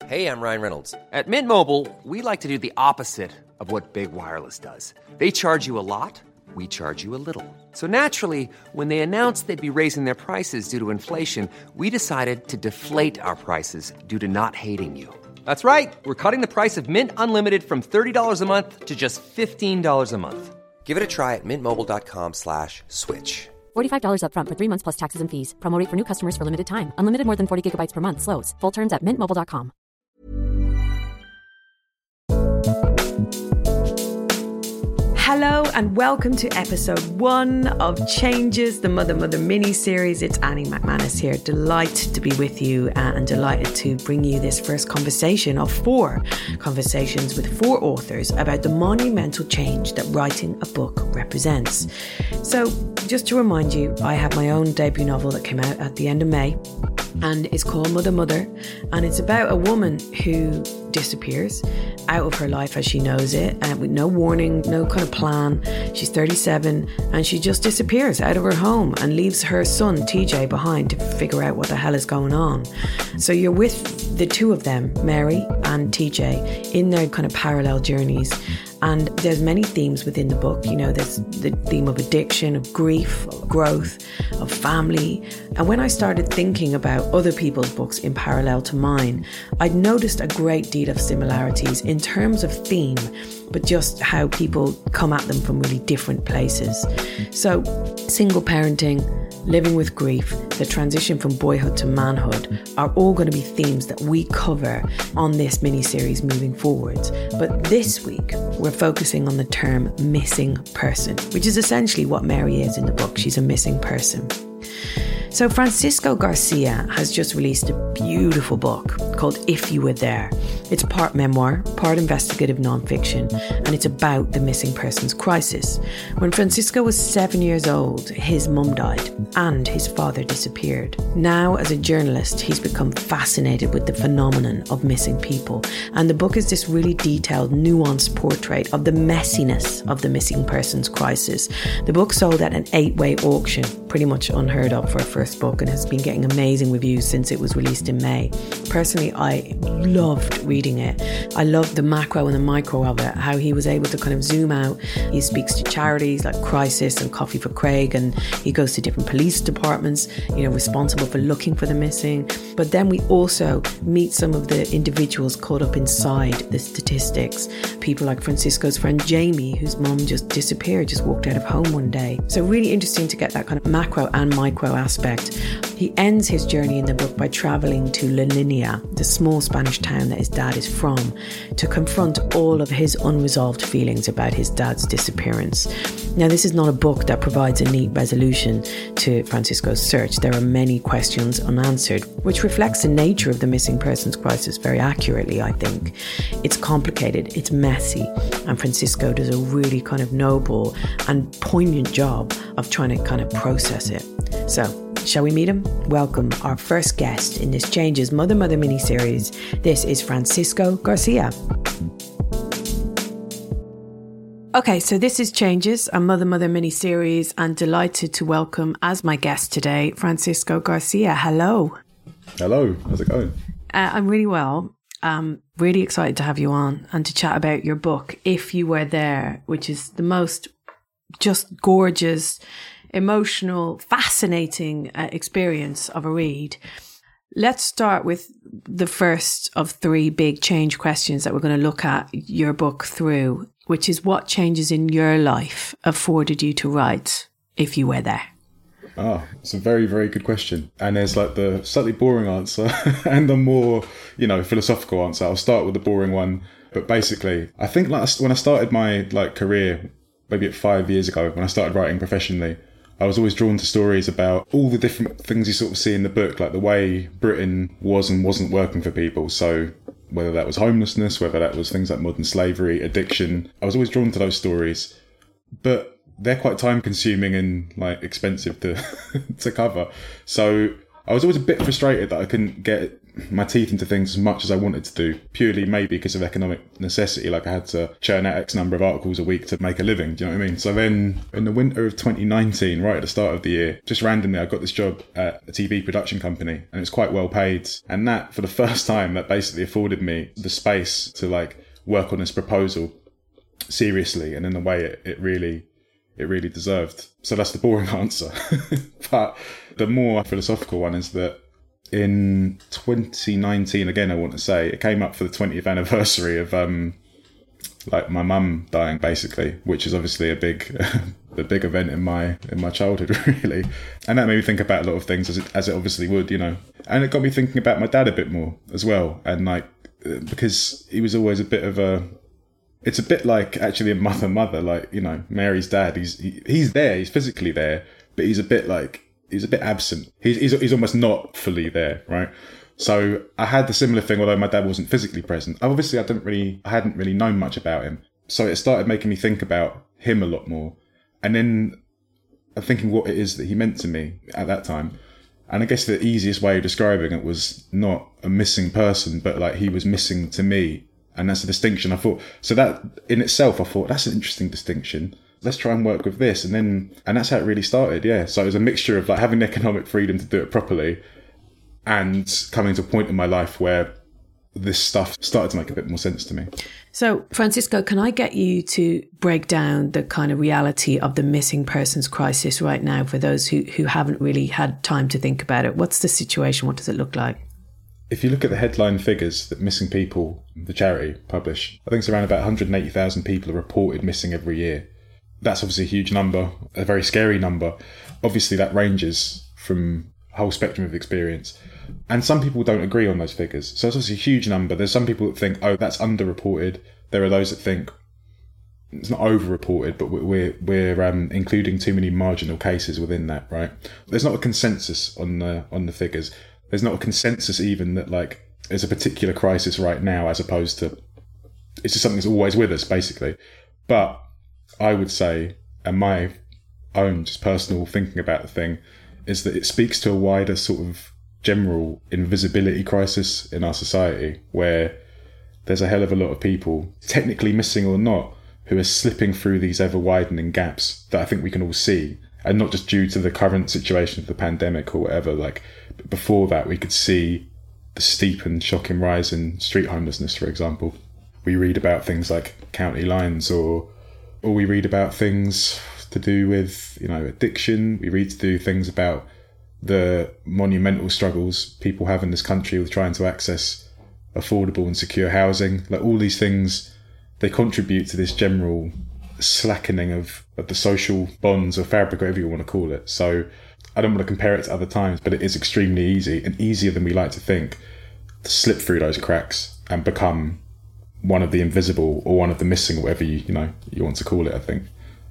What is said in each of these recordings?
Hey, I'm Ryan Reynolds. At Mint Mobile, we like to do the opposite of what Big Wireless does. They charge you a lot, we charge you a little. So naturally, when they announced they'd be raising their prices due to inflation, we decided to deflate our prices due to not hating you. That's right. We're cutting the price of Mint Unlimited from $30 a month to just $15 a month. Give it a try at mintmobile.com/switch. $45 up front for 3 months plus taxes and fees. Promo rate for new customers for limited time. Unlimited more than 40 gigabytes per month. Slows full terms at mintmobile.com. Hello and welcome to episode 1 of Changes, the Mother mini-series. It's Annie McManus here. Delighted to be with you and delighted to bring you this first conversation of 4 conversations with 4 authors about the monumental change that writing a book represents. So, just to remind you, I have my own debut novel that came out at the end of May, and it's called Mother, and it's about a woman who disappears out of her life as she knows it, with no warning, no kind of plan. She's 37 and she just disappears out of her home and leaves her son TJ behind to figure out what the hell is going on. So you're with the two of them, Mary and TJ, in their kind of parallel journeys. And there's many themes within the book. You know, there's the theme of addiction, of grief, of growth, of family. And when I started thinking about other people's books in parallel to mine, I'd noticed a great deal of similarities in terms of theme, but just how people come at them from really different places. So, single parenting, living with grief, the transition from boyhood to manhood are all going to be themes that we cover on this mini-series moving forwards. But this week, we're focusing on the term missing person, which is essentially what Mary is in the book. She's a missing person. So Francisco Garcia has just released a beautiful book called If You Were There. It's part memoir, part investigative nonfiction, and it's about the missing persons crisis. When Francisco was 7 years old, his mum died and his father disappeared. Now, as a journalist, he's become fascinated with the phenomenon of missing people. And the book is this really detailed, nuanced portrait of the messiness of the missing persons crisis. The book sold at an 8-way auction, pretty much unheard of for a first book, and has been getting amazing reviews since it was released in May. Personally, I loved reading it. I loved the macro and the micro of it, how he was able to kind of zoom out. He speaks to charities like Crisis and Coffee for Craig, and he goes to different police departments, you know, responsible for looking for the missing. But then we also meet some of the individuals caught up inside the statistics. People like Francisco's friend Jamie, whose mum just disappeared, just walked out of home one day. So really interesting to get that kind of macro and micro aspect. He ends his journey in the book by travelling to La Linea, the small Spanish town that his dad is from, to confront all of his unresolved feelings about his dad's disappearance. Now, this is not a book that provides a neat resolution to Francisco's search. There are many questions unanswered, which reflects the nature of the missing persons crisis very accurately, I think. It's complicated, it's messy, and Francisco does a really kind of noble and poignant job of trying to kind of process it. So, shall we meet him? Welcome our first guest in this Changes Mother mini-series. This is Francisco Garcia. Okay, so this is Changes, a Mother mini-series, and delighted to welcome as my guest today, Francisco Garcia. Hello. Hello, how's it going? I'm really well. Really excited to have you on and to chat about your book, If You Were There, which is the most just gorgeous, emotional, fascinating experience of a read. Let's start with the first of 3 big change questions that we're going to look at your book through, which is what changes in your life afforded you to write If You Were There? It's a very, very good question. And there's like the slightly boring answer and the more, philosophical answer. I'll start with the boring one. But basically, I think when I started my career, maybe 5 years ago, when I started writing professionally, I was always drawn to stories about all the different things you sort of see in the book, like the way Britain was and wasn't working for people. So whether that was homelessness, whether that was things like modern slavery, addiction, I was always drawn to those stories. But they're quite time consuming and expensive to to cover. So I was always a bit frustrated that I couldn't get my teeth into things as much as I wanted to do, purely maybe because of economic necessity. Like I had to churn out X number of articles a week to make a living. Do you know what I mean? So then in the winter of 2019, right at the start of the year, just randomly, I got this job at a TV production company, and it's quite well paid. And that, for the first time, that basically afforded me the space to like work on this proposal seriously and in the way it really deserved. So that's the boring answer. But the more philosophical one is that in 2019, again, I want to say, it came up for the 20th anniversary of like my mum dying, basically, which is obviously a big event in my childhood, really. And that made me think about a lot of things, as it obviously would, you know. And it got me thinking about my dad a bit more as well. And like, because he was always a bit of it's a bit like actually a mother, like, you know, Mary's dad. He's there, he's physically there, but he's a bit absent. He's almost not fully there, right? So I had the similar thing, although my dad wasn't physically present. Obviously, I hadn't really known much about him. So it started making me think about him a lot more. And then I'm thinking what it is that he meant to me at that time. And I guess the easiest way of describing it was not a missing person, but like he was missing to me. And that's a distinction. I thought, so that in itself, I thought that's an interesting distinction. Let's try and work with this. And that's how it really started. Yeah. So it was a mixture of like having the economic freedom to do it properly and coming to a point in my life where this stuff started to make a bit more sense to me. So, Francisco, can I get you to break down the kind of reality of the missing persons crisis right now for those who haven't really had time to think about it? What's the situation? What does it look like? If you look at the headline figures that Missing People, the charity, publish, I think it's around about 180,000 people are reported missing every year. That's obviously a huge number, a very scary number. Obviously, that ranges from a whole spectrum of experience. And some people don't agree on those figures. So it's obviously a huge number. There's some people that think, oh, that's underreported. There are those that think it's not overreported, but we're including too many marginal cases within that, right? There's not a consensus on the figures. There's not a consensus even that like there's a particular crisis right now, as opposed to it's just something that's always with us, basically. But I would say, and my own just personal thinking about the thing, is that it speaks to a wider sort of general invisibility crisis in our society, where there's a hell of a lot of people, technically missing or not, who are slipping through these ever widening gaps that I think we can all see. And not just due to the current situation of the pandemic or whatever, like before that we could see the steep and shocking rise in street homelessness, for example. We read about things like county lines, or we read about things to do with, you know, addiction. We read to do things about the monumental struggles people have in this country with trying to access affordable and secure housing. Like all these things, they contribute to this general slackening of the social bonds or fabric, whatever you want to call it. So I don't want to compare it to other times, but it is extremely easy, and easier than we like to think, to slip through those cracks and become one of the invisible or one of the missing, whatever you want to call it, I think.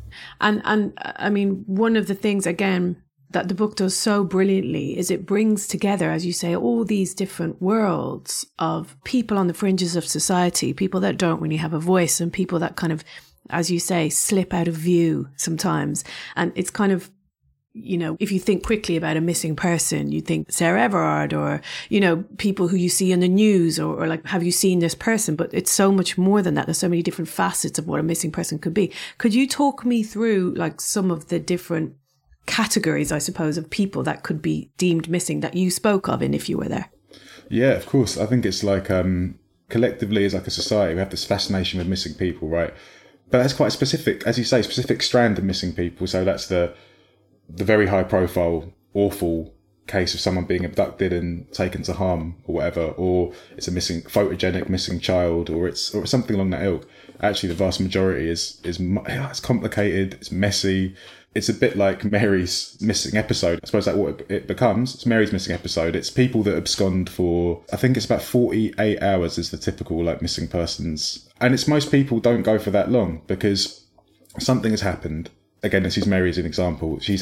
And I mean, one of the things, again, that the book does so brilliantly is it brings together, as you say, all these different worlds of people on the fringes of society, people that don't really have a voice, and people that kind of, as you say, slip out of view sometimes. And it's kind of, you know, if you think quickly about a missing person, you think Sarah Everard, or, you know, people who you see in the news, or like, have you seen this person? But it's so much more than that. There's so many different facets of what a missing person could be. Could you talk me through like some of the different categories, I suppose, of people that could be deemed missing that you spoke of in If You Were There? Yeah, of course. I think it's like collectively as like a society, we have this fascination with missing people, right? But that's quite a specific, as you say, specific strand of missing people. So that's the very high profile, awful case of someone being abducted and taken to harm or whatever, or it's a photogenic missing child, or it's something along that ilk. Actually, the vast majority is it's complicated, it's messy. It's a bit like Mary's missing episode. I suppose that's what it becomes. It's Mary's missing episode. It's people that abscond for, I think it's about 48 hours is the typical like missing persons. And it's most people don't go for that long because something has happened. Again, let's use Mary as an example. There's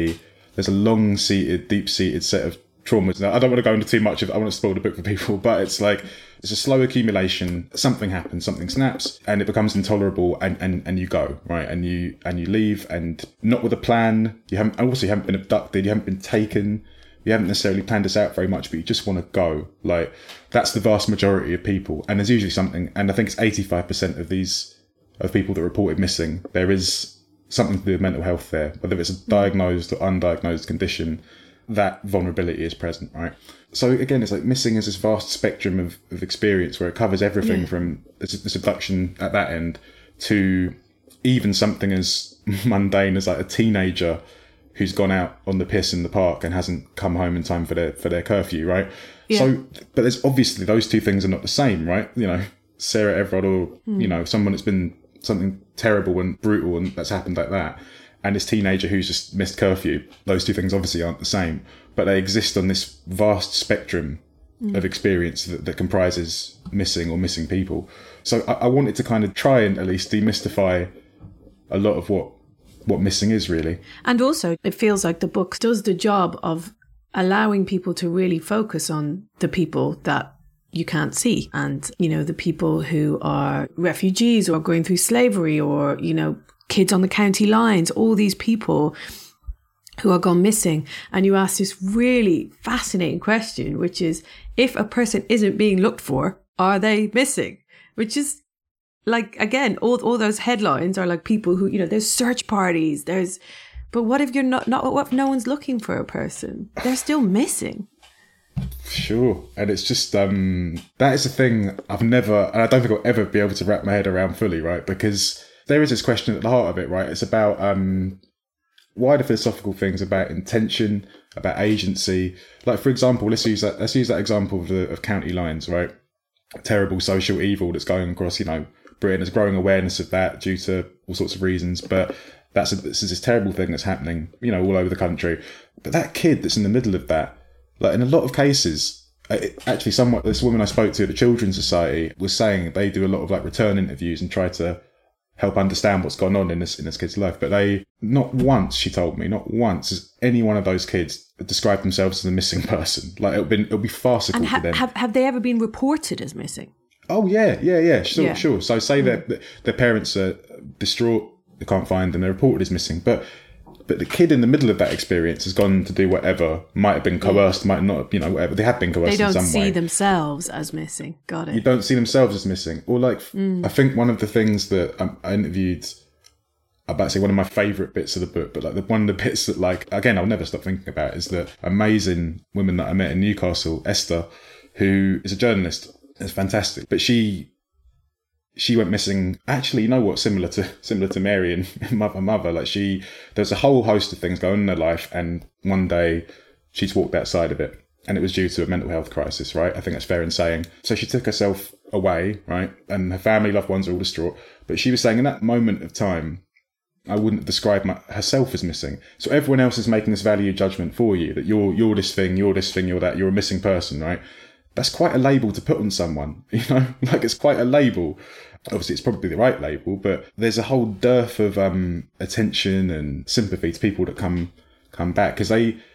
a long-seated, deep-seated set of traumas. Now, I don't want to go into too much of it. I want to spoil the book for people, but it's like, it's a slow accumulation. Something happens, something snaps, and it becomes intolerable, and you go, right? And you leave, and not with a plan. You haven't been abducted, you haven't been taken, you You haven't necessarily planned this out very much, but you just want to go. Like, that's the vast majority of people. And there's usually something, and I think it's 85% of people that are reported missing, there is something to do with mental health there, whether it's a diagnosed or undiagnosed condition, that vulnerability is present, right? So again, it's like missing is this vast spectrum of experience where it covers everything from this abduction at that end to even something as mundane as like a teenager who's gone out on the piss in the park and hasn't come home in time for their curfew, right? Yeah. So, but there's obviously those two things are not the same, right? You know, Sarah Everard or, you know, someone that's been something terrible and brutal and that's happened like that, and this teenager who's just missed curfew, those two things obviously aren't the same, but they exist on this vast spectrum of experience that comprises missing or missing people. So I wanted to kind of try and at least demystify a lot of what missing is really. And also it feels like the book does the job of allowing people to really focus on the people that you can't see, and, you know, the people who are refugees or going through slavery, or, you know, kids on the county lines, all these people who are gone missing. And you ask this really fascinating question, which is, if a person isn't being looked for, are they missing? Which is like, again, all those headlines are like people who, you know, there's search parties, but what if you're not what if no one's looking for a person? They're still missing. Sure. And it's just, that is a thing I've never, and I don't think I'll ever be able to wrap my head around fully, right? Because there is this question at the heart of it, right? It's about wider philosophical things about intention, about agency. Like, for example, let's use that example of county lines, right? Terrible social evil that's going across, you know, Britain. There's growing awareness of that due to all sorts of reasons, but this is this terrible thing that's happening, you know, all over the country. But that kid that's in the middle of that, like, in a lot of cases, actually, this woman I spoke to at the Children's Society was saying they do a lot of like return interviews and try to help understand what's gone on in this kid's life. But not once, she told me, not once has any one of those kids described themselves as a missing person. Like, it'll be farcical to them. Have they ever been reported as missing? Oh yeah, sure. So say that their parents are distraught, they can't find them, they're reported as missing, but the kid in the middle of that experience has gone to do whatever, might have been coerced, might not, you know, whatever. They have been coerced in some way. They don't see themselves as missing. Got it. You don't see themselves as missing. Or like, I think one of the things that I interviewed, I'm about to say one of my favourite bits of the book, but like one of the bits that, like, again, I'll never stop thinking about is the amazing woman that I met in Newcastle, Esther, who is a journalist. It's fantastic. But she went missing. Actually, you know what? Similar to Mary and Mother. Like, there's a whole host of things going on in her life, and one day she's walked outside of it, and it was due to a mental health crisis, right? I think that's fair in saying. So she took herself away, right? And her family, loved ones are all distraught. But she was saying in that moment of time, I wouldn't describe herself as missing. So everyone else is making this value judgment for you, that you're this thing, you're that, you're a missing person, right? That's quite a label to put on someone, you know? Like, it's quite a label. Obviously, it's probably the right label, but there's a whole dearth of attention and sympathy to people that come back, because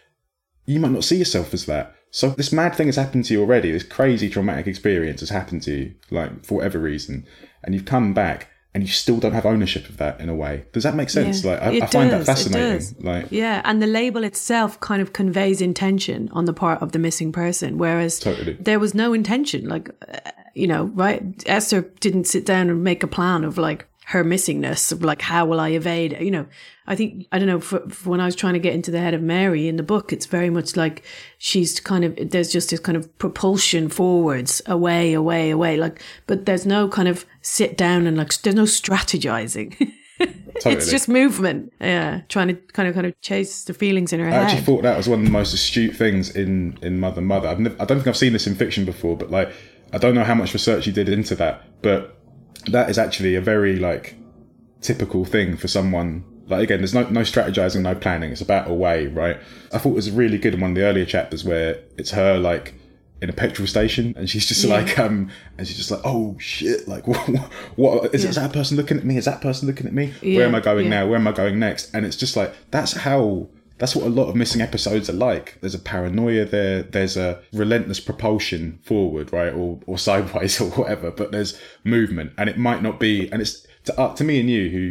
you might not see yourself as that. So this mad thing has happened to you already. This crazy traumatic experience has happened to you, like, for whatever reason, and you've come back and you still don't have ownership of that in a way. Does that make sense? Yeah, like, I find that fascinating. Like, yeah, and the label itself kind of conveys intention on the part of the missing person, whereas there was no intention. Like, you know, right? Esther didn't sit down and make a plan of like her missingness, of like, how will I evade? You know, I think, I don't know, for when I was trying to get into the head of Mary in the book, it's very much like she's kind of, there's just this kind of propulsion forwards, away, like, but there's no kind of sit down and like, there's no strategizing. Totally. It's just movement. Yeah. Trying to kind of chase the feelings in her head. I actually thought that was one of the most astute things in Mother. I don't think I've seen this in fiction before, but like, I don't know how much research you did into that, but that is actually a very like typical thing for someone. Like, again, there's no strategizing, no planning. It's about a way, right? I thought it was really good in one of the earlier chapters where it's her like in a petrol station, and she's just like, and she's just like, oh shit, like what is that person looking at me? Is that person looking at me? Yeah, where am I going now? Where am I going next? And it's just like, that's what a lot of missing episodes are like. There's a paranoia there. There's a relentless propulsion forward, right? Or sideways or whatever, but there's movement, and it might not be, and it's to me and you who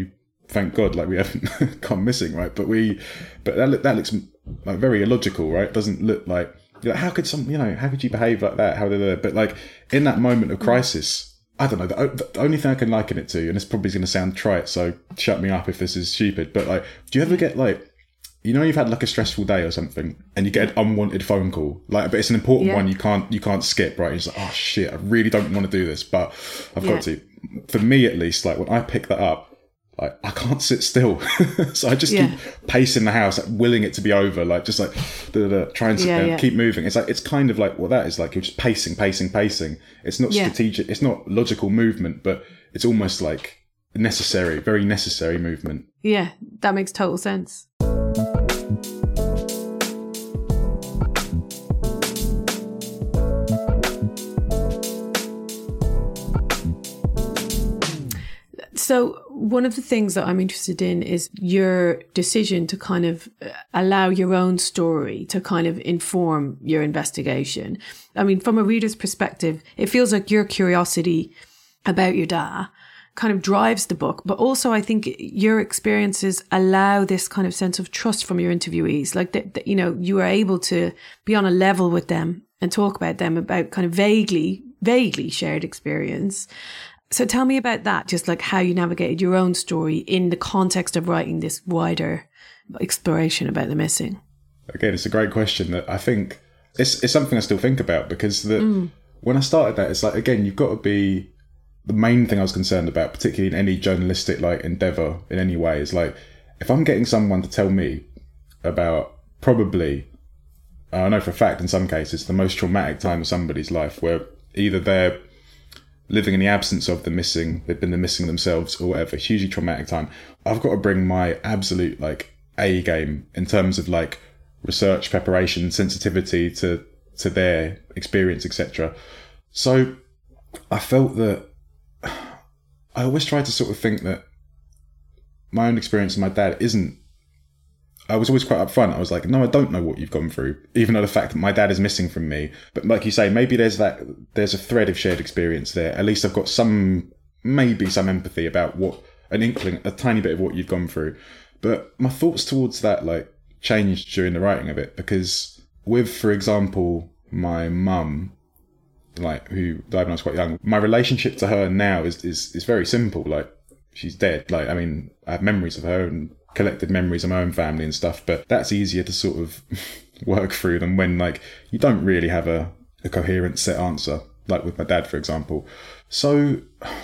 thank God, like we haven't gone missing, right? But that looks like very illogical, right? It doesn't look like, how could how could you behave like that? But like in that moment of crisis, I don't know, the only thing I can liken it to, and it's probably going to sound trite, so shut me up if this is stupid, but like, do you ever get like, you've had like a stressful day or something and you get an unwanted phone call, like, but it's an important one you can't skip, right? It's like, oh shit, I really don't want to do this, but I've got to. For me at least, like when I pick that up, like I can't sit still. So I just keep pacing the house, like willing it to be over, like just like trying to keep moving. It's like, it's kind of like what that is like, you're just pacing. It's not strategic, it's not logical movement, but it's almost like necessary, very necessary movement. Yeah, that makes total sense. So one of the things that I'm interested in is your decision to kind of allow your own story to kind of inform your investigation. I mean, from a reader's perspective, it feels like your curiosity about your dad kind of drives the book, but also I think your experiences allow this kind of sense of trust from your interviewees, like that you are able to be on a level with them and talk about them about kind of vaguely shared experience. So tell me about that, just like how you navigated your own story in the context of writing this wider exploration about the missing. Again, it's a great question that I think it's something I still think about, because when I started that, it's like, again, you've got to be, the main thing I was concerned about, particularly in any journalistic like endeavour in any way, is like, if I'm getting someone to tell me about probably, I know for a fact in some cases, the most traumatic time of somebody's life, where either they're living in the absence of the missing, they've been the missing themselves or whatever, hugely traumatic time, I've got to bring my absolute like A game in terms of like research, preparation, sensitivity to their experience, etc. So I felt that I always tried to sort of think that my own experience with my dad I was always quite upfront. I was like, no, I don't know what you've gone through, even though the fact that my dad is missing from me. But like you say, maybe there's a thread of shared experience there. At least I've got maybe some empathy about an inkling, a tiny bit of what you've gone through. But my thoughts towards that like changed during the writing of it, because with, for example, my mum, like who died when I was quite young, my relationship to her now is very simple. Like, she's dead. Like, I mean, I have memories of her and collected memories of my own family and stuff, but that's easier to sort of work through than when like you don't really have a coherent set answer, like with my dad, for example. So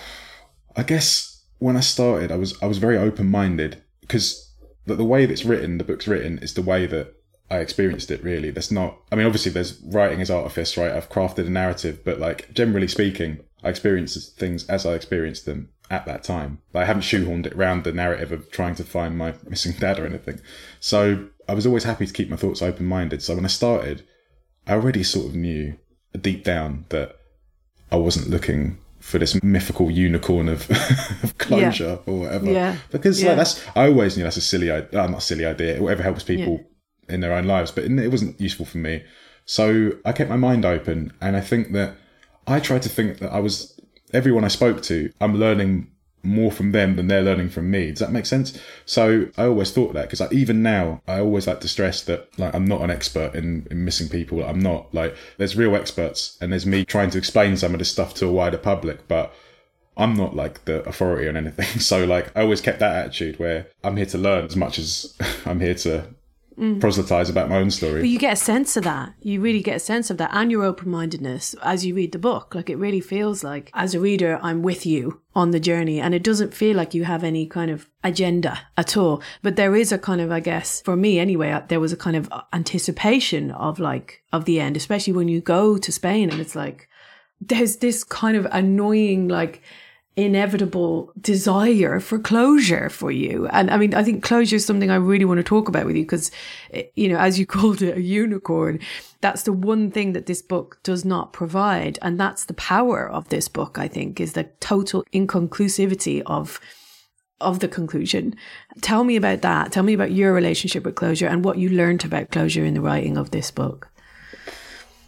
I guess when I started, I was very open-minded, because the way that the book's written is the way that I experienced it, really. That's not, I mean, obviously there's writing as artifice, right? I've crafted a narrative, but like generally speaking, I experienced things as I experienced them at that time. I haven't shoehorned it around the narrative of trying to find my missing dad or anything. So I was always happy to keep my thoughts open-minded. So when I started, I already sort of knew deep down that I wasn't looking for this mythical unicorn of closure or whatever. Yeah. Because like, I always knew that's a silly idea, not a silly idea, whatever helps people in their own lives, but it wasn't useful for me. So I kept my mind open, and I think that I tried to think that everyone I spoke to, I'm learning more from them than they're learning from me. Does that make sense? So I always thought that, because even now, I always like to stress that like I'm not an expert in missing people. I'm not, like, there's real experts, and there's me trying to explain some of this stuff to a wider public, but I'm not like the authority on anything. So like I always kept that attitude where I'm here to learn as much as I'm here to proselytize about my own story. But you get a sense of that. You really get a sense of that, and your open-mindedness as you read the book. Like, it really feels like, as a reader, I'm with you on the journey, and it doesn't feel like you have any kind of agenda at all. But there is a kind of, I guess, for me anyway, there was a kind of anticipation of the end, especially when you go to Spain, and it's like, there's this kind of annoying, like, inevitable desire for closure for you. And I mean, I think closure is something I really want to talk about with you, because, you know, as you called it, a unicorn, that's the one thing that this book does not provide. And that's the power of this book, I think, is the total inconclusivity of the conclusion. Tell me about that. Tell me about your relationship with closure and what you learned about closure in the writing of this book.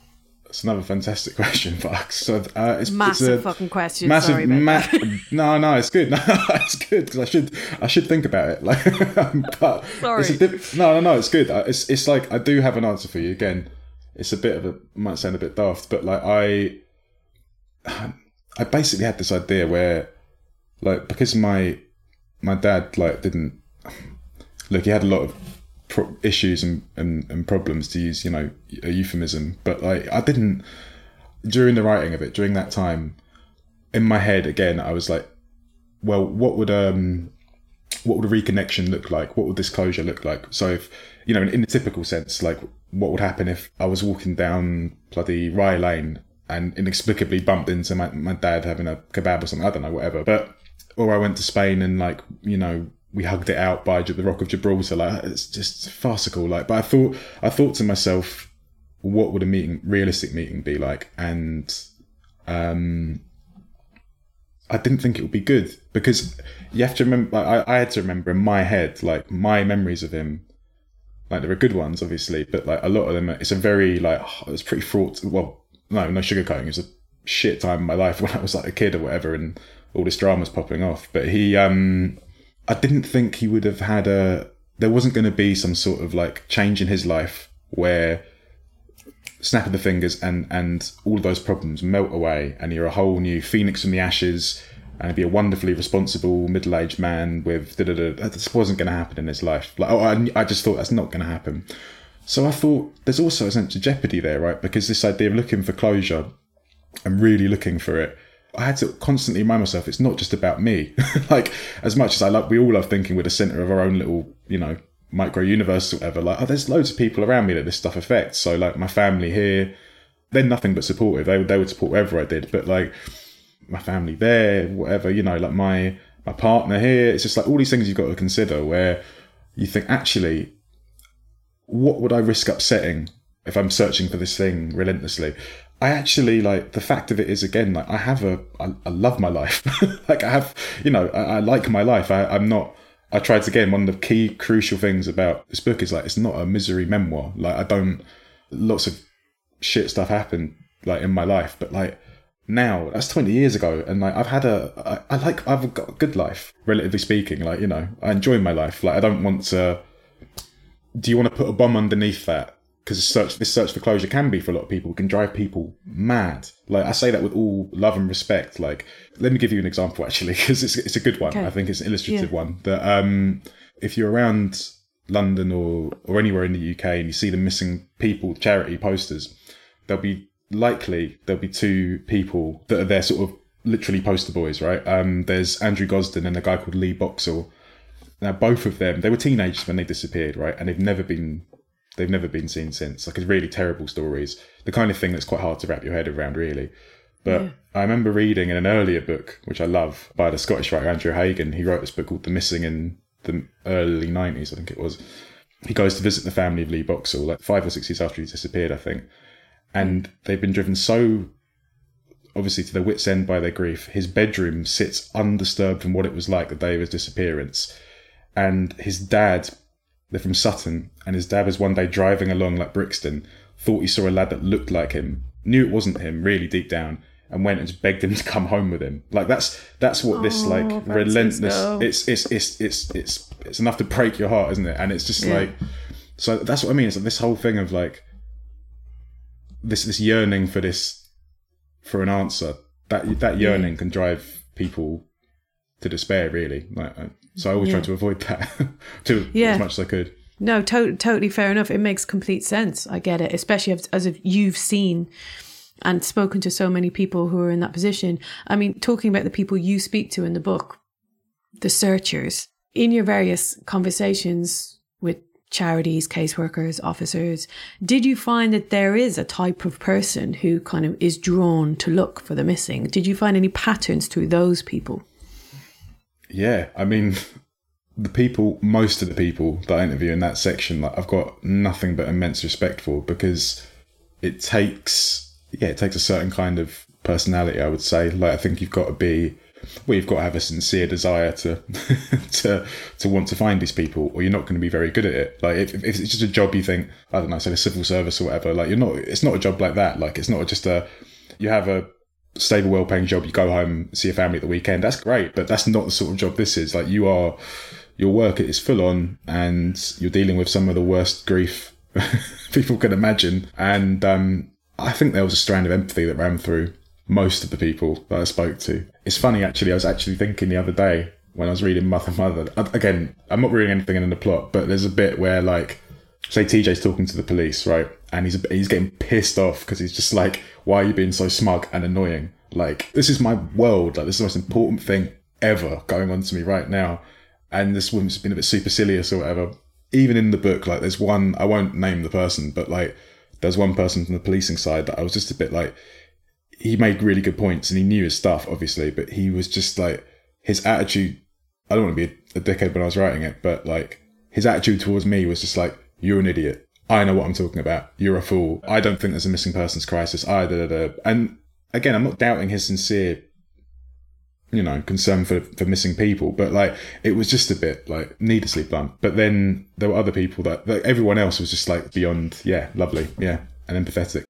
It's another fantastic question, Fox. So it's massive it's a fucking question. Massive, Sorry about that. No, it's good. No, it's good because I should think about it. Like, but Sorry. No, it's good. It's like I do have an answer for you. Again, it's a bit of a might sound a bit daft, but like I basically had this idea where, like, because my dad like didn't look, he had a lot of issues and problems, to use, you know, a euphemism, but like I didn't, during the writing of it, during that time, in my head again I was like, well, what would a reconnection look like? What would this closure look like? So if, you know, in the typical sense, like what would happen if I was walking down bloody Rye Lane and inexplicably bumped into my dad having a kebab or something, I don't know, whatever, or I went to Spain and, like, you know, we hugged it out by the Rock of Gibraltar. Like, it's just farcical. Like, but I thought to myself, what would a realistic meeting be like? And I didn't think it would be good, because you have to remember, like, I had to remember in my head, like, my memories of him, like, there are good ones, obviously, but like a lot of them, it's a very, like, it's pretty fraught. Well, no sugarcoating. It was a shit time in my life when I was like a kid or whatever, and all this drama's popping off. But he, I didn't think he would have had there wasn't going to be some sort of like change in his life where snap of the fingers and all of those problems melt away and you're a whole new phoenix from the ashes and be a wonderfully responsible middle-aged man with This wasn't going to happen in his life. Like, I just thought that's not going to happen. So I thought there's also a sense of jeopardy there, right? Because this idea of looking for closure and really looking for it, I had to constantly remind myself it's not just about me. Like, as much as we all love thinking we're the centre of our own little, you know, micro universe or whatever, like, there's loads of people around me that this stuff affects. So like my family here, they're nothing but supportive. They would support whatever I did, but like my family there, whatever, you know, like my partner here, it's just like all these things you've got to consider where you think, actually, what would I risk upsetting if I'm searching for this thing relentlessly? I actually, like, the fact of it is, again, like, I love my life. Like, I have, you know, I like my life. I tried to, again, one of the key crucial things about this book is, like, it's not a misery memoir. Like, lots of shit stuff happened, like, in my life, but like, now, that's 20 years ago, and like, I've got a good life, relatively speaking. Like, you know, I enjoy my life. Like, I don't want to, do you want to put a bomb underneath that? Because this search for closure can be, for a lot of people, can drive people mad. Like, I say that with all love and respect. Like, let me give you an example, actually, because it's a good one. Okay. I think it's an illustrative one. That if you're around London or anywhere in the UK and you see the missing people charity posters, there'll be two people that are there, sort of literally poster boys, right? There's Andrew Gosden and a guy called Lee Boxall. Now, both of them, they were teenagers when they disappeared, right? And they've never been seen since. Like, it's really terrible stories. The kind of thing that's quite hard to wrap your head around, really. But I remember reading in an earlier book, which I love, by the Scottish writer Andrew Hagen. He wrote this book called The Missing in the early 90s, I think it was. He goes to visit the family of Lee Boxall, like 5 or 6 years after he disappeared, I think. And they've been driven so, obviously, to their wits' end by their grief. His bedroom sits undisturbed from what it was like the day of his disappearance. And his dad, they're from Sutton, and his dad was one day driving along, like, Brixton, thought he saw a lad that looked like him, knew it wasn't him, really deep down, and went and just begged him to come home with him. Like, that's what this, like, relentless, it's enough to break your heart, isn't it? And it's just like, so that's what I mean. It's like this whole thing of, like, this yearning for an answer, that yearning can drive people to despair, really. Like, so I always try to avoid that as much as I could. No, totally fair enough. It makes complete sense. I get it, especially as if you've seen and spoken to so many people who are in that position. I mean, talking about the people you speak to in the book, the searchers, in your various conversations with charities, caseworkers, officers, did you find that there is a type of person who kind of is drawn to look for the missing? Did you find any patterns through those people? Yeah, I mean, most of the people that I interview in that section, like, I've got nothing but immense respect for, because it takes a certain kind of personality, I would say. Like, I think you've got to be, well, you've got to have a sincere desire to to want to find these people, or you're not going to be very good at it. Like if it's just a job you think, I don't know, say the civil service or whatever, like it's not a job like that. Like it's not just you have a stable, well-paying job, you go home, see your family at the weekend. That's great, but that's not the sort of job this is. Like your work is full on, and you're dealing with some of the worst grief people can imagine. And I think there was a strand of empathy that ran through most of the people that I spoke to. It's funny, actually, I was actually thinking the other day when I was reading Mother. Again, I'm not reading anything in the plot, but there's a bit where, like, say TJ's talking to the police, right? And he's getting pissed off because he's just like, why are you being so smug and annoying? Like, this is my world. Like, this is the most important thing ever going on to me right now. And this woman's been a bit supercilious or whatever. Even in the book, like, there's one, I won't name the person, but, like, there's one person from the policing side that I was just a bit like, he made really good points and he knew his stuff, obviously, but he was just like, his attitude, I don't want to be a dickhead when I was writing it, but like, his attitude towards me was just like, you're an idiot. I know what I'm talking about. You're a fool. I don't think there's a missing persons crisis. And again, I'm not doubting his sincere, concern for missing people, but like, it was just a bit like needlessly blunt. But then there were other people that everyone else was just like beyond, yeah, lovely, yeah, and empathetic.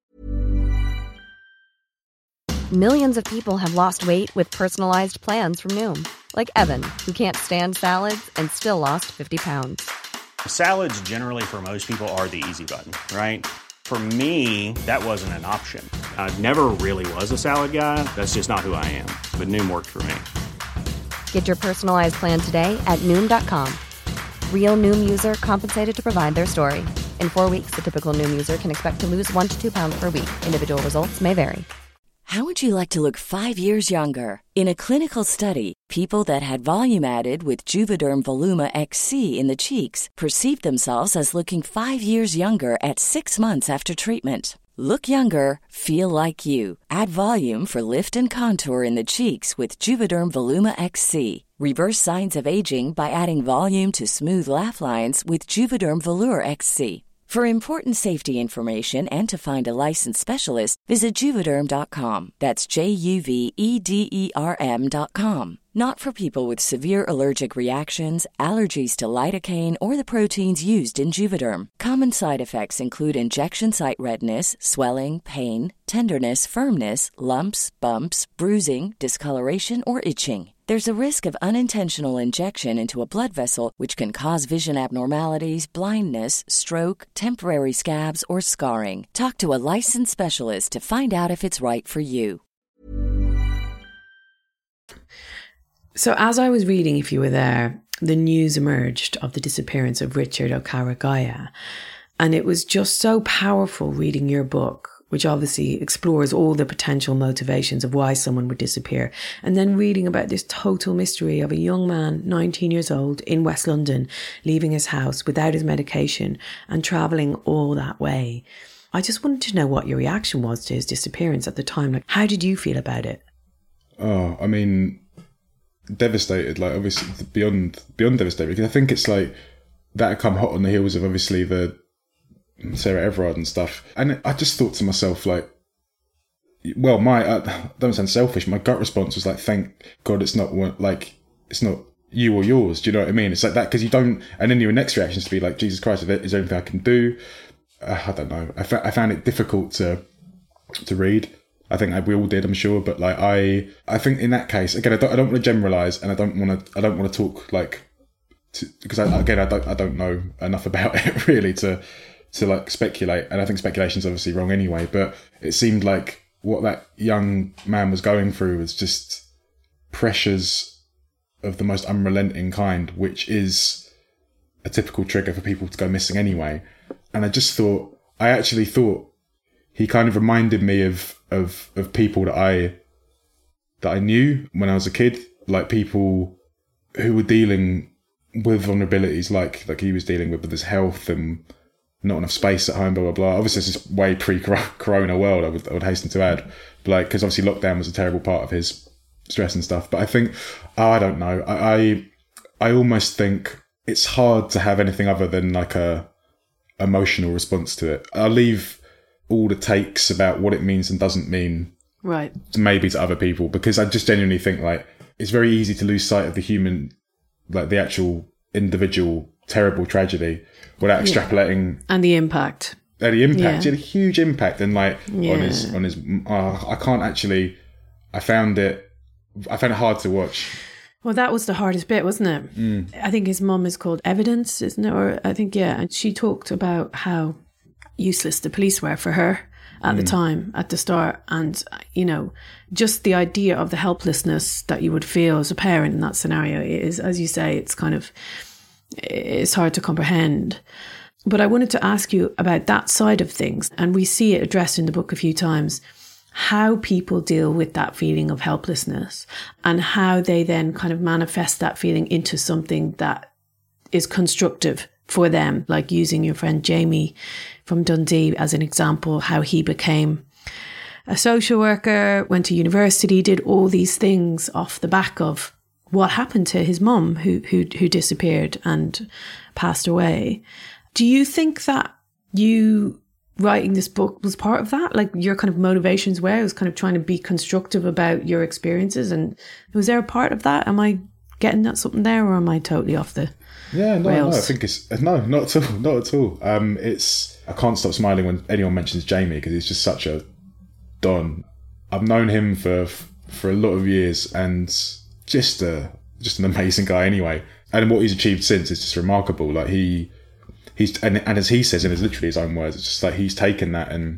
Millions of people have lost weight with personalized plans from Noom. Like Evan, who can't stand salads and still lost 50 pounds. Salads generally for most people are the easy button, right? For me, that wasn't an option. I never really was a salad guy. That's just not who I am. But Noom worked for me. Get your personalized plan today at Noom.com. Real Noom user compensated to provide their story. In 4 weeks, the typical Noom user can expect to lose 1 to 2 pounds per week. Individual results may vary. How would you like to look 5 years younger? In a clinical study, people that had volume added with Juvederm Voluma XC in the cheeks perceived themselves as looking 5 years younger at 6 months after treatment. Look younger, feel like you. Add volume for lift and contour in the cheeks with Juvederm Voluma XC. Reverse signs of aging by adding volume to smooth laugh lines with Juvederm Volure XC. For important safety information and to find a licensed specialist, visit Juvederm.com. That's JUVEDERM.com. Not for people with severe allergic reactions, allergies to lidocaine, or the proteins used in Juvederm. Common side effects include injection site redness, swelling, pain, tenderness, firmness, lumps, bumps, bruising, discoloration, or itching. There's a risk of unintentional injection into a blood vessel, which can cause vision abnormalities, blindness, stroke, temporary scabs, or scarring. Talk to a licensed specialist to find out if it's right for you. So as I was reading, if you were there, the news emerged of the disappearance of Richard Okaragaya. And it was just so powerful reading your book, which obviously explores all the potential motivations of why someone would disappear. And then reading about this total mystery of a young man, 19 years old, in West London, leaving his house without his medication and travelling all that way. I just wanted to know what your reaction was to his disappearance at the time. Like, how did you feel about it? Oh, I mean, devastated, like obviously beyond devastated, because I think it's like that had come hot on the heels of obviously the Sarah Everard and stuff. And I just thought to myself, like, well, I don't sound selfish, my gut response was like, thank God it's not you or yours. Do you know what I mean? It's like that, because you don't, and then your next reaction is to be like, Jesus Christ, is there anything I can do? I don't know. I found it difficult to read. I think we all did, I'm sure, but like I think in that case, again, I don't want to generalize, and I don't want to talk like, because I don't know enough about it really to like speculate, and I think speculation's obviously wrong anyway. But it seemed like what that young man was going through was just pressures of the most unrelenting kind, which is a typical trigger for people to go missing anyway. And I actually thought he kind of reminded me of people that I knew when I was a kid, like people who were dealing with vulnerabilities like he was dealing with his health and not enough space at home, blah, blah, blah. Obviously, this is way pre-corona world, I would hasten to add. But like, because obviously lockdown was a terrible part of his stress and stuff. But I think, I don't know. I almost think it's hard to have anything other than like a emotional response to it. I'll leave all the takes about what it means and doesn't mean, right, maybe to other people, because I just genuinely think like it's very easy to lose sight of the human, like the actual individual terrible tragedy without extrapolating. And the impact. The impact. He had a huge impact, and like on his I can't actually, I found it hard to watch. Well, that was the hardest bit, wasn't it? I think his mum is called Evidence, isn't it? Or I think, and she talked about how useless the police were for her at the time, at the start. And, you know, just the idea of the helplessness that you would feel as a parent in that scenario is, as you say, it's hard to comprehend. But I wanted to ask you about that side of things. And we see it addressed in the book a few times, how people deal with that feeling of helplessness and how they then kind of manifest that feeling into something that is constructive for them, like using your friend Jamie from Dundee as an example, how he became a social worker, went to university, did all these things off the back of what happened to his mum who disappeared and passed away. Do you think that you writing this book was part of that? Like your kind of motivations were, it was kind of trying to be constructive about your experiences, and was there a part of that? Am I getting at something there, or am I totally off the rails? No, I think it's not at all. I can't stop smiling when anyone mentions Jamie, because he's just such a don. I've known him for a lot of years, and just an amazing guy anyway. And what he's achieved since is just remarkable. Like and as he says in literally his own words, it's just like he's taken that and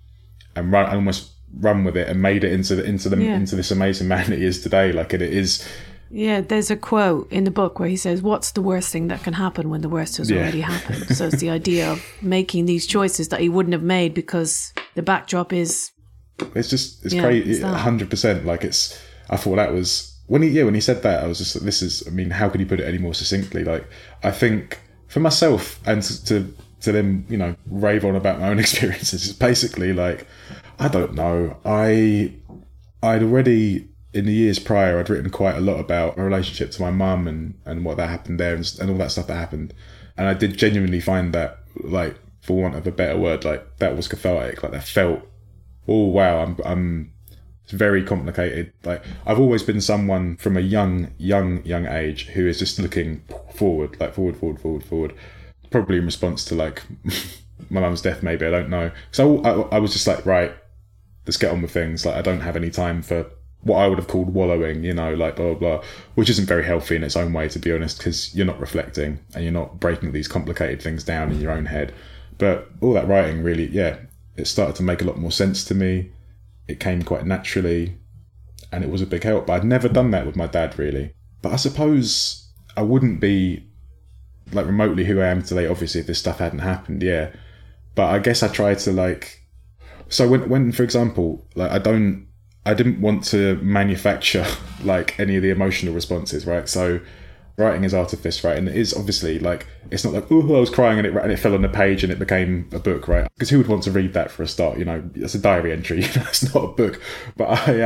almost run with it and made it into this amazing man that he is today. Like it is. Yeah, there's a quote in the book where he says, "What's the worst thing that can happen when the worst has already happened?" So it's the idea of making these choices that he wouldn't have made because the backdrop is. It's crazy, 100%. Like I thought that was when he said that, I was just like, this is. I mean, how could he put it any more succinctly? Like I think. For myself, and to then, you know, rave on about my own experiences, it's basically like, I don't know. I'd already, in the years prior, I'd written quite a lot about my relationship to my mum and what that happened there and all that stuff that happened. And I did genuinely find that, like, for want of a better word, like, that was cathartic. Like, that felt, oh, wow, it's very complicated. Like, I've always been someone from a young age who is just looking forward, like forward. Probably in response to like my mum's death, maybe, I don't know. So I was just like, right, let's get on with things. Like I don't have any time for what I would have called wallowing, you know, like blah, blah, blah, which isn't very healthy in its own way, to be honest, because you're not reflecting and you're not breaking these complicated things down in your own head. But all that writing really, it started to make a lot more sense to me. It came quite naturally and it was a big help. But I'd never done that with my dad, really. But I suppose I wouldn't be like remotely who I am today, obviously, if this stuff hadn't happened, But I guess I tried to like... So when for example, like I didn't want to manufacture like any of the emotional responses, right? So writing is artifice, right? And it is obviously like, it's not like, oh, I was crying and it fell on the page and it became a book, right? Because who would want to read that for a start? You know, it's a diary entry, it's not a book. But the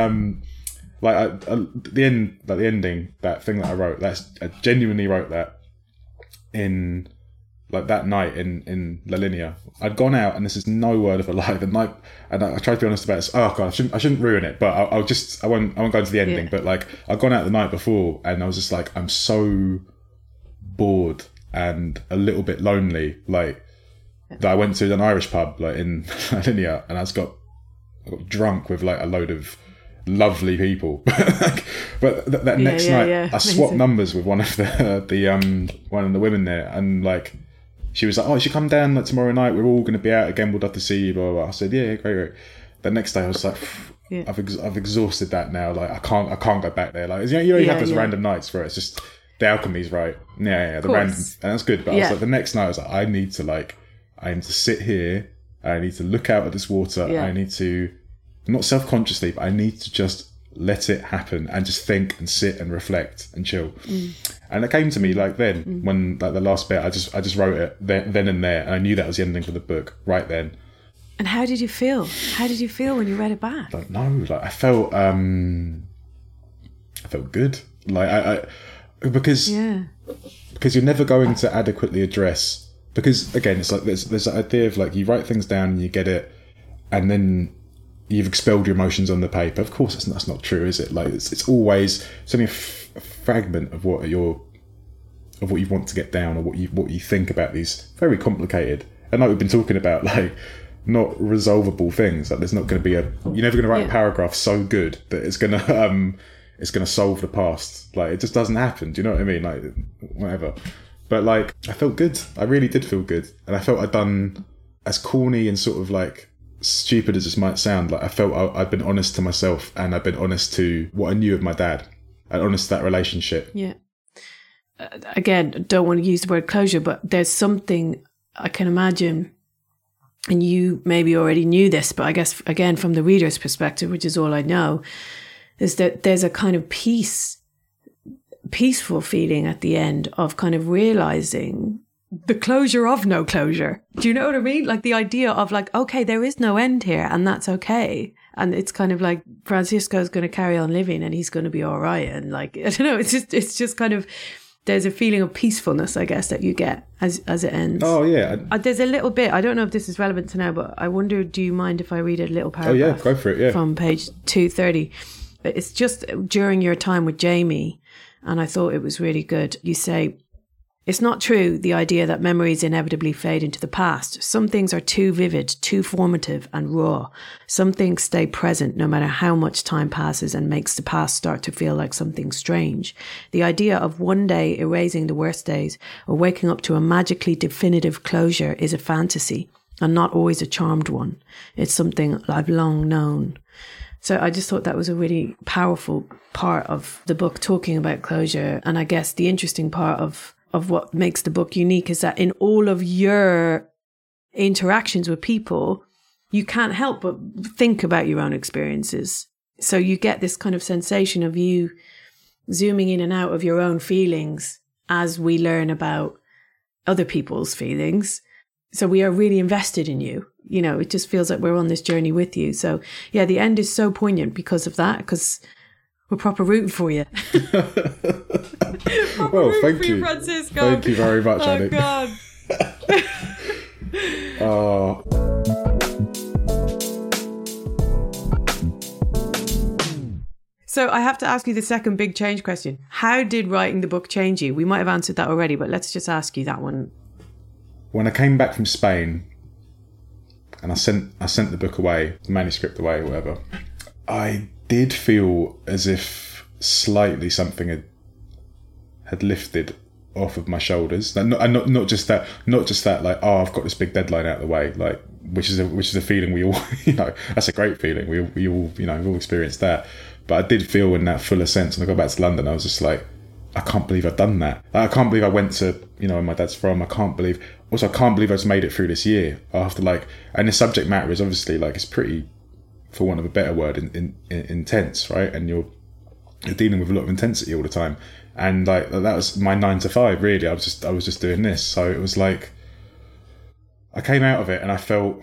ending, that thing that I wrote, I genuinely wrote that in like that night in La Linea. I'd gone out, and this is no word of a lie. The night, and I tried to be honest about it. Oh God, I shouldn't ruin it, but I won't go into the ending. But like, I'd gone out the night before, and I was just like, I'm so bored and a little bit lonely, like that I went to an Irish pub like in La Linea, and I got drunk with like a load of lovely people. But that next night, I swapped numbers with one of the women there, and like. She was like, oh, you should come down like tomorrow night. We're all going to be out again. We'd love to see you, blah, blah, blah. I said, yeah, great. The next day I was like, I've exhausted that now. Like, I can't go back there. Like, you have those random nights where it's just, the alchemy's right. The random, and that's good. But I was like, the next night I was like, I need to sit here. I need to look out at this water. I need to, not self-consciously, but I need to just let it happen and just think and sit and reflect and chill. And it came to me like then when like the last bit I just wrote it then and there, and I knew that was the ending for the book right then. And how did you feel when you read it back? I don't know, like I felt good, like I because you're never going to adequately address, because again it's like there's that idea of like you write things down and you get it, and then you've expelled your emotions on the paper. Of course, that's not true, is it? Like it's always only a fragment of what you want to get down, or what you think about these very complicated, and like we've been talking about, like not resolvable things. Like there's not going to be you're never going to write a paragraph so good that it's going to solve the past. Like it just doesn't happen. Do you know what I mean? Like whatever. But like I felt good. I really did feel good, and I felt I'd done, as corny and sort of like stupid as this might sound, like I felt I'd been honest to myself, and I'd been honest to what I knew of my dad, and honest to that relationship. Yeah. Again, don't want to use the word closure, but there's something I can imagine, and you maybe already knew this, but I guess again from the reader's perspective, which is all I know, is that there's a kind of peaceful feeling at the end of kind of realizing the closure of no closure. Do you know what I mean? Like the idea of like, okay, there is no end here, and that's okay. And it's kind of like Francisco's going to carry on living, and he's going to be all right. And like, I don't know, it's just kind of, there's a feeling of peacefulness, I guess, that you get as it ends. Oh yeah. There's a little bit, I don't know if this is relevant to now, but I wonder, do you mind if I read a little paragraph? Oh yeah, go for it, yeah. From page 230. It's just during your time with Jamie, and I thought it was really good. You say, it's not true, the idea that memories inevitably fade into the past. Some things are too vivid, too formative and raw. Some things stay present no matter how much time passes and makes the past start to feel like something strange. The idea of one day erasing the worst days or waking up to a magically definitive closure is a fantasy, and not always a charmed one. It's something I've long known. So I just thought that was a really powerful part of the book, talking about closure. And I guess the interesting part of what makes the book unique is that in all of your interactions with people, you can't help but think about your own experiences. So you get this kind of sensation of you zooming in and out of your own feelings as we learn about other people's feelings. So we are really invested in you. You know, it just feels like we're on this journey with you. So yeah, the end is so poignant because of that, because we're proper rooting for you. Well, thank you, Francisco. Thank you very much, Annie. Oh, God. So I have to ask you the second big change question. How did writing the book change you? We might have answered that already, but let's just ask you that one. When I came back from Spain and I sent the book away, the manuscript away, or whatever, I did feel as if slightly something had lifted off of my shoulders, and not just that, like, oh, I've got this big deadline out of the way, like, which is a feeling we all, that's a great feeling. We all, we've all experienced that. But I did feel in that fuller sense when I got back to London, I was just like, I can't believe I've done that. Like, I can't believe I went to, where my dad's from. I can't believe I just made it through this year after, like, and the subject matter is obviously, like, it's pretty, for want of a better word, intense, right? And you're dealing with a lot of intensity all the time. And like, that was my 9 to 5, really. I was just doing this. So it was like, I came out of it and I felt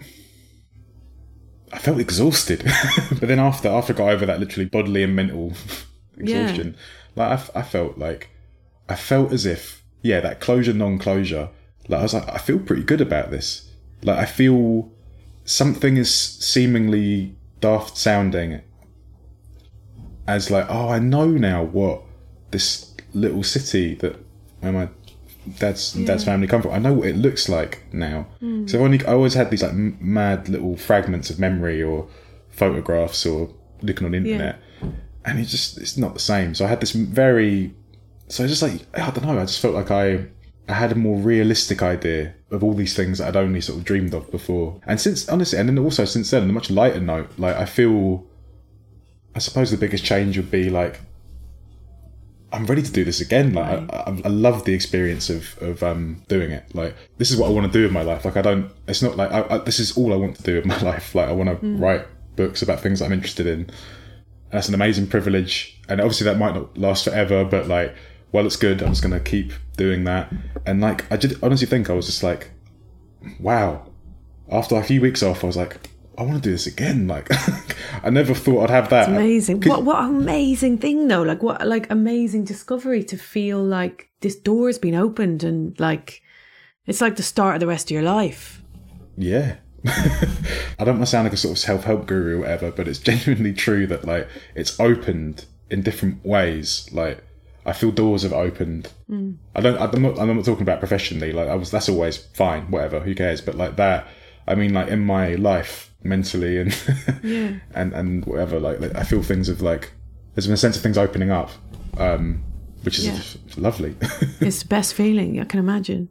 exhausted. But then after I got over that literally bodily and mental exhaustion, like I felt as if, that closure, non-closure, like I was like, I feel pretty good about this. Like, I feel something is seemingly daft sounding as like, oh, I know now what this little city that where my dad's family come from, I know what it looks like now. So I always had these like mad little fragments of memory or photographs or looking on the internet, and it's not the same. So I had this so I just like, I don't know, I just felt like I had a more realistic idea of all these things that I'd only sort of dreamed of before. And since then, on a much lighter note, like, I suppose the biggest change would be like, I'm ready to do this again. Like, I love the experience of doing it. Like, this is what I want to do with my life. Like, it's not like, this is all I want to do with my life. Like, I want to write books about things that I'm interested in. And that's an amazing privilege. And obviously that might not last forever, but like, well, it's good. I'm just going to keep doing that. And like, I did honestly think, I was just like, wow. After a few weeks off, I was like, I want to do this again. Like, I never thought I'd have that. It's amazing. What amazing thing though. Like, what, like, amazing discovery to feel like this door's been opened, and like, it's like the start of the rest of your life. Yeah. I don't want to sound like a sort of self-help guru or whatever, but it's genuinely true that like it's opened in different ways. Like I feel doors have opened. I'm not talking about professionally. Like that's always fine, whatever, who cares? But like that, I mean, like in my life, mentally and and whatever, like I feel things of like there's been a sense of things opening up, which is lovely. It's the best feeling I can imagine.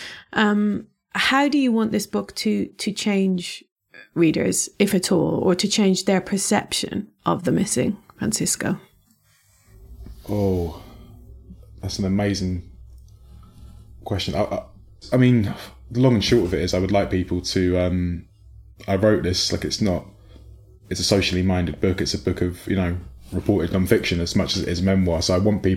How do you want this book to change readers, if at all, or to change their perception of the missing, Francisco? Oh, that's an amazing question. I mean, the long and short of it is I would like people to... I wrote this, like it's a socially minded book. It's a book of, reported non-fiction as much as it is memoir. So I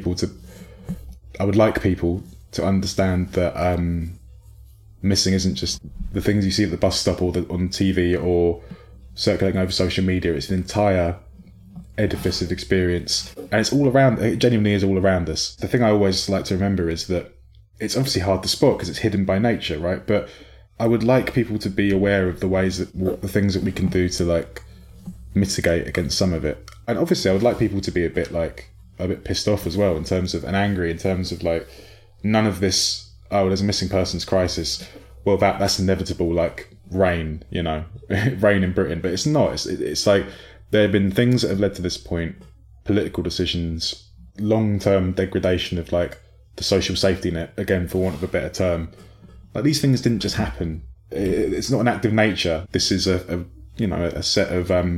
would like people to understand that missing isn't just the things you see at the bus stop or on TV or circulating over social media. It's an entire edifice of experience, and it's all around. It genuinely is all around us. The thing I always like to remember is that it's obviously hard to spot because it's hidden by nature, right? But I would like people to be aware of the ways that the things that we can do to like mitigate against some of it. And obviously I would like people to be a bit pissed off as well, in terms of, and angry in terms of like, none of this, oh, there's a missing persons crisis, well that's inevitable, like rain, rain in Britain. But it's not. It's like there have been things that have led to this point, political decisions, long-term degradation of like the social safety net, again for want of a better term. Like these things didn't just happen. It's not an act of nature. This is a set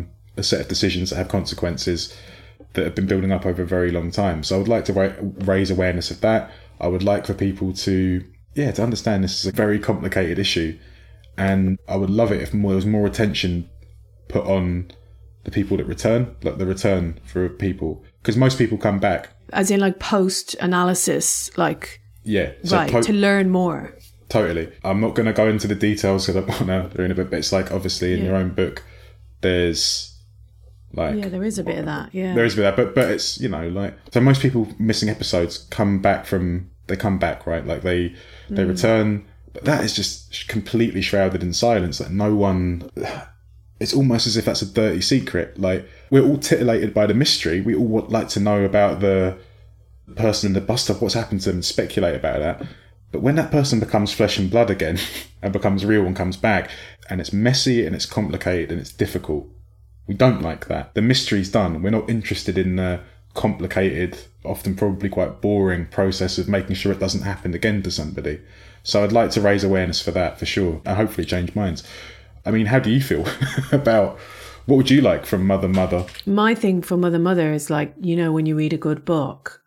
of decisions that have consequences that have been building up over a very long time. So I would like to raise awareness of that. I would like for people to understand this is a very complicated issue, and I would love it if there was more attention put on the people that return, like the return for people, because most people come back. As in like post-analysis, like... Yeah. So right, to learn more. Totally. I'm not going to go into the details because I don't want to ruin a bit, but it's like obviously in your own book, there's like... Yeah, there is a bit of that, yeah. There is a bit of that, but it's, like... So most people missing episodes come back, right? Like they return, but that is just completely shrouded in silence. Like no one... It's almost as if that's a dirty secret. Like we're all titillated by the mystery. We all would like to know about the person in the bus stop, what's happened to them, and speculate about that. But when that person becomes flesh and blood again and becomes real and comes back, and it's messy and it's complicated and it's difficult, we don't like that. The mystery's done. We're not interested in the complicated, often probably quite boring process of making sure it doesn't happen again to somebody. So I'd like to raise awareness for that, for sure, and hopefully change minds. I mean, how do you feel about... What would you like from Mother Mother? My thing for Mother Mother is like, when you read a good book...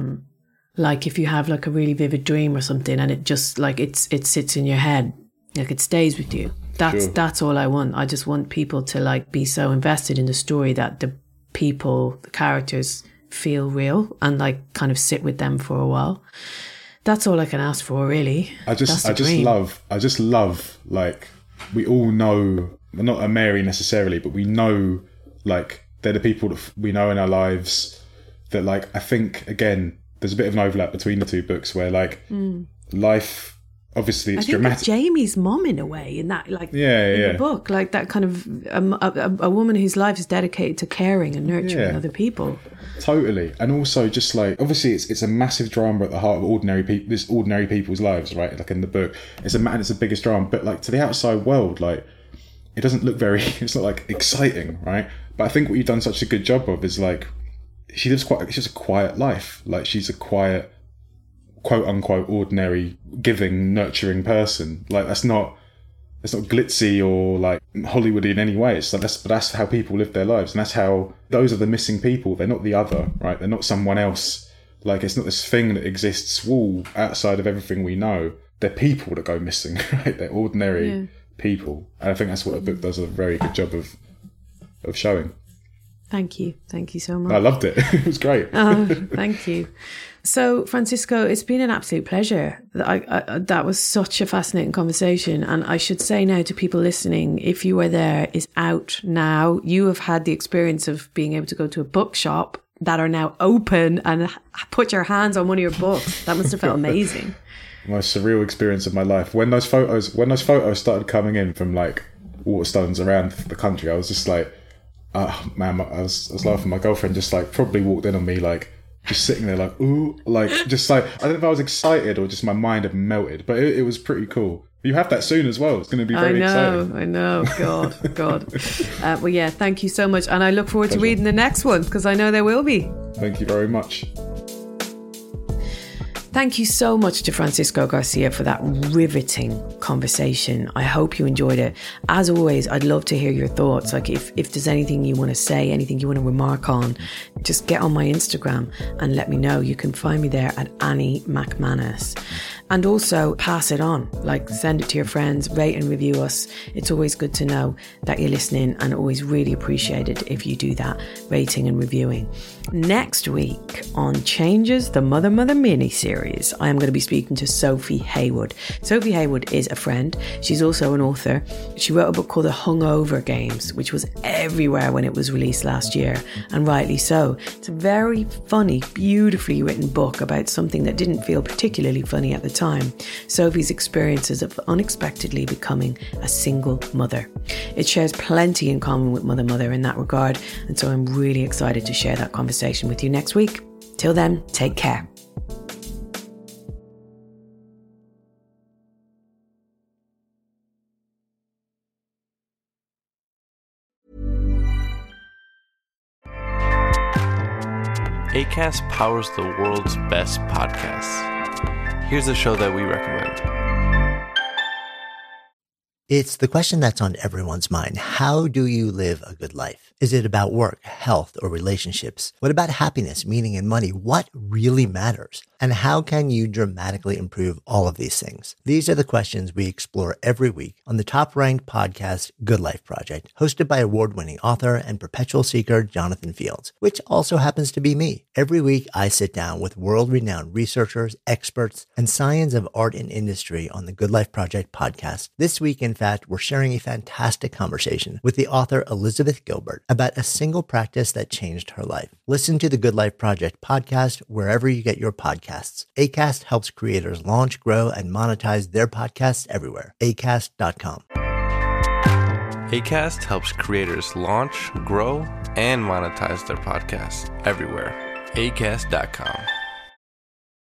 like if you have like a really vivid dream or something and it just like it sits in your head, like it stays with you. That's all I want. I just want people to like be so invested in the story that the characters feel real and like kind of sit with them for a while. That's all I can ask for, really. I just love like, we all know, not a Mary necessarily, but we know like they're the people that we know in our lives that like, I think again, there's a bit of an overlap between the two books where like life, obviously it's dramatic. Jamie's mom in a way in that like in the book, like that kind of a woman whose life is dedicated to caring and nurturing other people. Totally. And also just like, obviously it's a massive drama at the heart of ordinary people's lives, right? Like in the book, it's the biggest drama, but like to the outside world, like it doesn't look it's not like exciting, right? But I think what you've done such a good job of is like, she's a quiet life. Like she's a quiet, quote unquote, ordinary, giving, nurturing person. Like it's not glitzy or like Hollywoody in any way. It's like that's how people live their lives, and that's how those are the missing people. They're not the other, right? They're not someone else. Like it's not this thing that exists all outside of everything we know. They're people that go missing, right? They're ordinary people, and I think that's what the book does a very good job of showing. Thank you so much. I loved it. It was great. Thank you. So, Francisco, it's been an absolute pleasure. That was such a fascinating conversation. And I should say now to people listening, If You Were There is out now. You have had the experience of being able to go to a bookshop that are now open and put your hands on one of your books. That must have felt amazing. Most surreal experience of my life. When those photos started coming in from like Waterstones around the country, I was just like, oh man, I was laughing. My girlfriend just like probably walked in on me like, just sitting there like, ooh, like just like, I don't know if I was excited or just my mind had melted, but it was pretty cool. You have that soon as well. It's going to be very exciting. I know. God. Well, yeah, thank you so much. And I look forward to reading the next one, because I know there will be. Thank you very much. Thank you so much to Francisco Garcia for that riveting conversation. I hope you enjoyed it. As always, I'd love to hear your thoughts. Like if there's anything you want to say, anything you want to remark on, just get on my Instagram and let me know. You can find me there at Annie McManus. And also pass it on, like send it to your friends, rate and review us. It's always good to know that you're listening, and always really appreciated if you do that, rating and reviewing. Next week on Changes, the Mother mini-series, I am going to be speaking to Sophie Haywood. Sophie Haywood is a friend. She's also an author. She wrote a book called The Hungover Games, which was everywhere when it was released last year, and rightly so. It's a very funny, beautifully written book about something that didn't feel particularly funny at the time. Sophie's experiences of unexpectedly becoming a single mother. It shares plenty in common with Mother in that regard, and so I'm really excited to share that conversation with you next week. Till then, take care. Acast powers the world's best podcasts. Here's a show that we recommend. It's the question that's on everyone's mind. How do you live a good life? Is it about work, health, or relationships? What about happiness, meaning, and money? What really matters? And how can you dramatically improve all of these things? These are the questions we explore every week on the top-ranked podcast, Good Life Project, hosted by award-winning author and perpetual seeker Jonathan Fields, which also happens to be me. Every week, I sit down with world-renowned researchers, experts, and science of art and industry on the Good Life Project podcast. This week, in fact, we're sharing a fantastic conversation with the author Elizabeth Gilbert about a single practice that changed her life. Listen to the Good Life Project podcast wherever you get your podcasts. Acast helps creators launch, grow, and monetize their podcasts everywhere. Acast.com. Acast helps creators launch, grow, and monetize their podcasts everywhere. Acast.com.